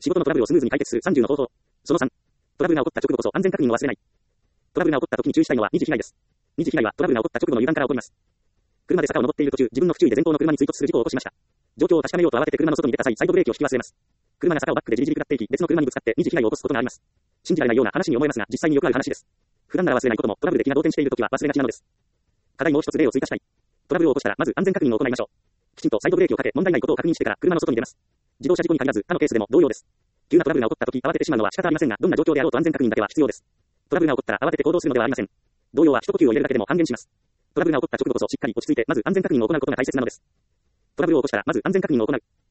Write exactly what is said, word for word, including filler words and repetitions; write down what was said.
仕事のトラブルをスムーズに解決するさんじゅうの方法。そのさん。トラブルが起こった直後こそ安全確認を忘れない。トラブルが起こった時に注意したいのは二次被害です。二次被害はトラブルが起こった直後の油断から起こります。車で坂を登っている途中、自分の不注意で前方の車に追突する事故を起こしました。状況を確かめようと慌てて車の外に出た際、サイドブレーキを引き忘れます。車が坂をバックでじりじり下っていき、別の車にぶつかって二次被害を起こすことがあります。信じられないような話に思えますが、実際によくある話です。普段なら忘れないことも、トラブルで気が動転しているときは忘れがちなのです。課題もう一つ例を追加したい。トラブルを起こしたら、まず安全確認を行いましょう。きちんとサイドブレーキをかけ、問題ないことを確認してから車の外に出ます。自動車事故に限らず、他のケースでも同様です。急なトラブルが起こったとき、慌ててしまうのは仕方ありませんが、どんな状況であろうと安全確認だけは必要です。トラブルが起こったら慌てて行動するのではありません。同様は一呼吸を入れるだけでも半減します。トラブルが起こった直後こそしっかり落ち着いて、まず安全確認を行うことが大切なのです。トラブルを起こしたら、まず安全確認を行う。